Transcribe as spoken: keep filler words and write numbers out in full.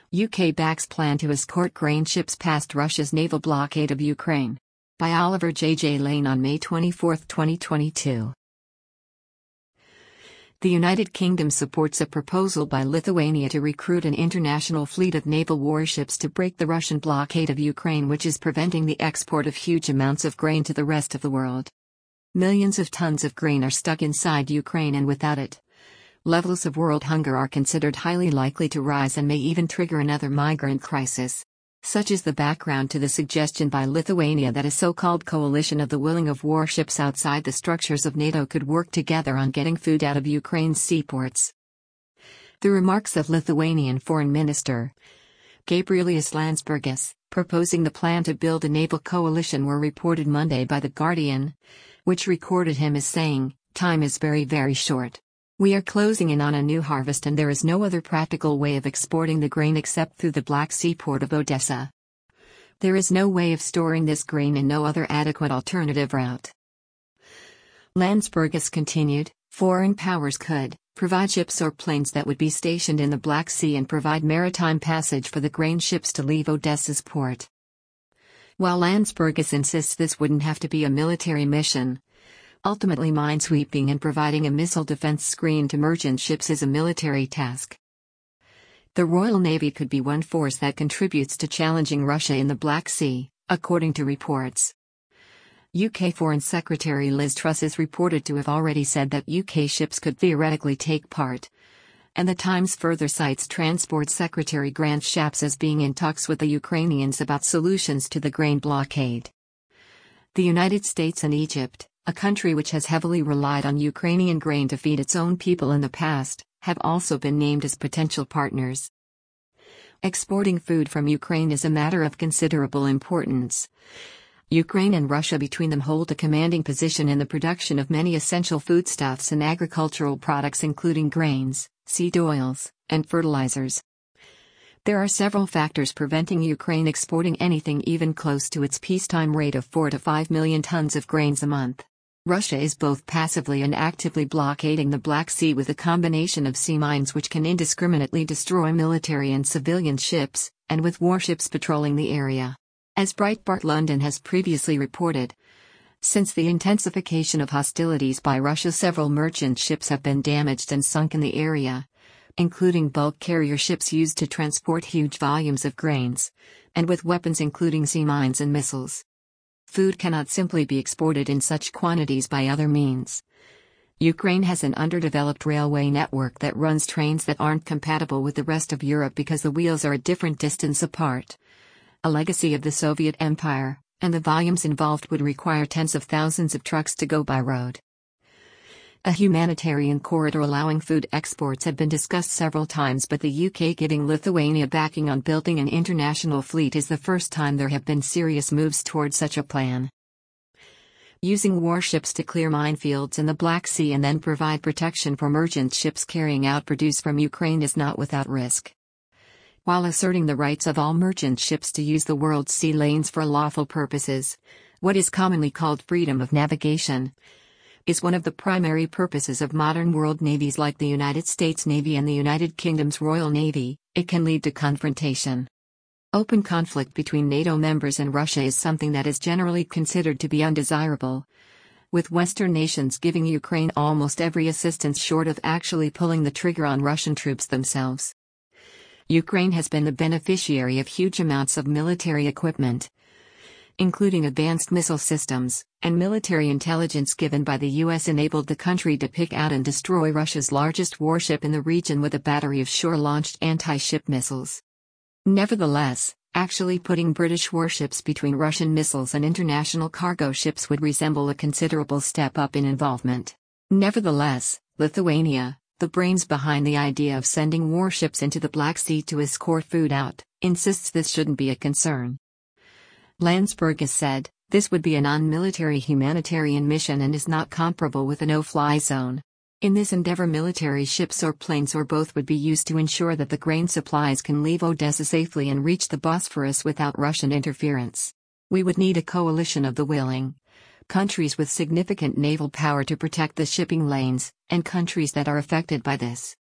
U K backs plan to escort grain ships past Russia's naval blockade of Ukraine. By Oliver J. J. Lane on May twenty-fourth, twenty twenty-two. The United Kingdom supports a proposal by Lithuania to recruit an international fleet of naval warships to break the Russian blockade of Ukraine, which is preventing the export of huge amounts of grain to the rest of the world. Millions of tons of grain are stuck inside Ukraine, and without it, levels of world hunger are considered highly likely to rise and may even trigger another migrant crisis. Such is the background to the suggestion by Lithuania that a so-called coalition of the willing of warships outside the structures of NATO could work together on getting food out of Ukraine's seaports. The remarks of Lithuanian Foreign Minister Gabrielius Landsbergis, proposing the plan to build a naval coalition, were reported Monday by The Guardian, which recorded him as saying, "Time is very very short. We are closing in on a new harvest and there is no other practical way of exporting the grain except through the Black Sea port of Odessa. There is no way of storing this grain and no other adequate alternative route." Landsbergis continued, "Foreign powers could provide ships or planes that would be stationed in the Black Sea and provide maritime passage for the grain ships to leave Odessa's port." While Landsbergis insists this wouldn't have to be a military mission, ultimately minesweeping and providing a missile defense screen to merchant ships is a military task. The Royal Navy could be one force that contributes to challenging Russia in the Black Sea, according to reports. U K Foreign Secretary Liz Truss is reported to have already said that U K ships could theoretically take part, and the Times further cites Transport Secretary Grant Shapps as being in talks with the Ukrainians about solutions to the grain blockade. The United States and Egypt, a country which has heavily relied on Ukrainian grain to feed its own people in the past, have also been named as potential partners. Exporting food from Ukraine is a matter of considerable importance. Ukraine and Russia between them hold a commanding position in the production of many essential foodstuffs and agricultural products, including grains, seed oils, and fertilizers. There are several factors preventing Ukraine exporting anything even close to its peacetime rate of four to five million tons of grains a month. Russia is both passively and actively blockading the Black Sea with a combination of sea mines which can indiscriminately destroy military and civilian ships, and with warships patrolling the area. As Breitbart London has previously reported, since the intensification of hostilities by Russia, several merchant ships have been damaged and sunk in the area, including bulk carrier ships used to transport huge volumes of grains, and with weapons including sea mines and missiles. Food cannot simply be exported in such quantities by other means. Ukraine has an underdeveloped railway network that runs trains that aren't compatible with the rest of Europe because the wheels are a different distance apart, a legacy of the Soviet Empire, and the volumes involved would require tens of thousands of trucks to go by road. A humanitarian corridor allowing food exports have been discussed several times, but the U K giving Lithuania backing on building an international fleet is the first time there have been serious moves towards such a plan. Using warships to clear minefields in the Black Sea and then provide protection for merchant ships carrying out produce from Ukraine is not without risk. While asserting the rights of all merchant ships to use the world's sea lanes for lawful purposes, what is commonly called freedom of navigation, is one of the primary purposes of modern world navies like the United States Navy and the United Kingdom's Royal Navy, it can lead to confrontation. Open conflict between NATO members and Russia is something that is generally considered to be undesirable, with Western nations giving Ukraine almost every assistance short of actually pulling the trigger on Russian troops themselves. Ukraine has been the beneficiary of huge amounts of military equipment, including advanced missile systems, and military intelligence given by the U S enabled the country to pick out and destroy Russia's largest warship in the region with a battery of shore-launched anti-ship missiles. Nevertheless, actually putting British warships between Russian missiles and international cargo ships would resemble a considerable step up in involvement. Nevertheless, Lithuania, the brains behind the idea of sending warships into the Black Sea to escort food out, insists this shouldn't be a concern. Landsbergis said, "This would be a non-military humanitarian mission and is not comparable with a no-fly zone. In this endeavor, military ships or planes or both would be used to ensure that the grain supplies can leave Odessa safely and reach the Bosphorus without Russian interference. We would need a coalition of the willing countries with significant naval power to protect the shipping lanes, and countries that are affected by this